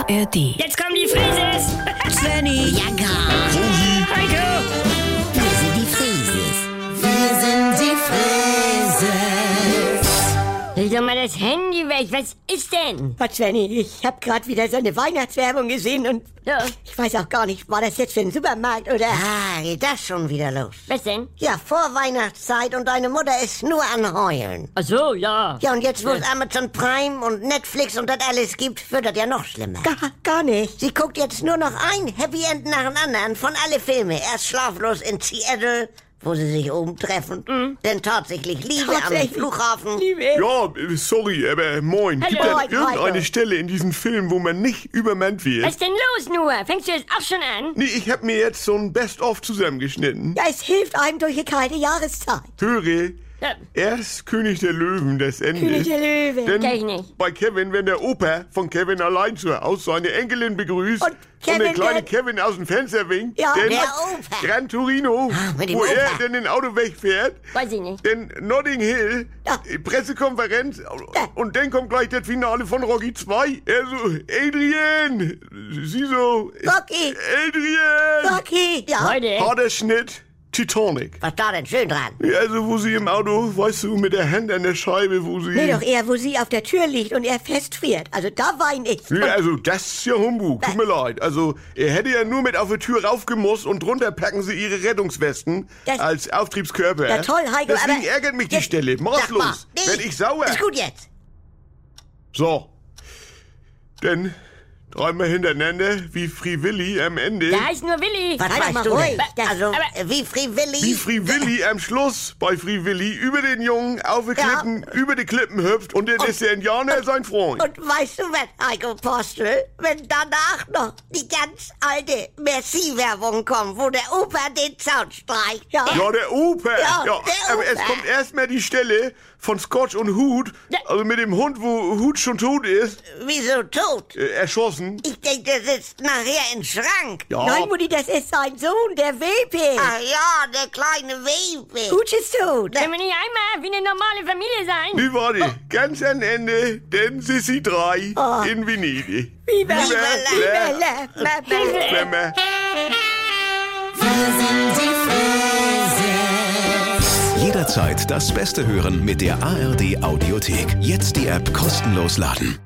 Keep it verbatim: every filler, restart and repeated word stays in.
A R D. Jetzt kommen die Frises! Svenny, Ja, gar. Heiko! Wir sind die Frieses. Wir sind die Frieses. Leg doch mal das Handy weg, was ist denn? was, Svenny? Ich hab grad wieder so eine Weihnachtswerbung gesehen und Ja, ich weiß auch gar nicht, war das jetzt für ein Supermarkt oder... Ah, geht das schon wieder los? was denn? Ja, Vorweihnachtszeit und deine Mutter ist nur an Heulen. Ach so, ja. Ja, und jetzt, wo es Amazon Prime und Netflix und das alles gibt, wird das ja noch schlimmer. Gar, gar nicht. Sie guckt jetzt nur noch ein Happy End nach dem anderen von alle Filme. Erst Schlaflos in Seattle, wo sie sich oben treffen. Mhm. Dann tatsächlich Liebe am Tatsächlich. Flughafen. Liebe. Ja, äh, sorry, aber moin. Hallo. Gibt es Moin, irgendeine Heiko. Stelle in diesem Film, wo man nicht übermannt wird? Was denn los nur? Fängst du jetzt auch schon an? Nee, ich hab mir jetzt so ein Best-of zusammengeschnitten. Ja, es hilft einem durch die kalte Jahreszeit. Höre, Ja. erst König der Löwen, das Ende. König der Löwen. Denn Kenn ich nicht. bei Kevin, wenn der Opa von Kevin allein zu Hause seine Enkelin begrüßt Und Kevin, der kleine der- Kevin aus dem Fenster winkt, Ja, denn der Opa. Gran Torino, Ah, mit dem wo er Opa. dann den Auto wegfährt, Weiß ich nicht. denn Notting Hill, Ja. äh, Pressekonferenz, Ja. und dann kommt gleich das Finale von Rocky zwei. Er so, Adrian, sie so, Rocky. Adrian, Rocky. Ja. Heute? harter Schnitt, Titanic. Was da denn schön dran? Ja, also wo sie im Auto, weißt du, mit der Hand an der Scheibe, wo sie... Nee, doch eher, wo sie auf der Tür liegt und er festfriert. Also da wein ich. Ja, also das ist ja Humbug, tut mir leid. Also er hätte ja nur mit auf die Tür raufgemusst und drunter packen sie ihre Rettungswesten Das- als Auftriebskörper. Ja, toll, Heiko, Deswegen aber- ärgert mich die Jetzt- Stelle, Sag mal. maßlos. Nee, Werd ich sauer. Ist gut jetzt. So, denn dreimal hintereinander wie Free Willy am Ende. Da heißt nur Willi. Was Sei doch mal weißt du ruhig. denn? Das- Also, aber- äh, wie Free Willy? Wie Free Willy am Schluss bei Free Willy über den Jungen auf die Ja. Klippen, über die Klippen hüpft und dann ist der Indianer sein Freund. Und weißt du was, Heiko Postel? Wenn danach noch die ganz alte Merci-Werbung kommt, wo der Opa den Zaun streicht. Ja. Ja, der Opa. Ja, Ja, der aber es Opa. kommt erstmal die Stelle von Scotch und Hood, Ja. also mit dem Hund, wo Hood schon tot ist, Wieso tot? äh, erschossen. Ich denke, der sitzt nachher im Schrank. Ja, Nein, Mutti, das ist sein Sohn, der Wepe. Ach ja, der kleine Wepe. Gut ist tot. Können wir nicht einmal wie eine normale Familie sein? nee, warte, ganz am Ende, denn Sissy drei Oh. in Venedig. Viva, Viva viva la- la Mama. Mama. Jederzeit das Beste hören mit der A R D Audiothek. Jetzt die App kostenlos laden.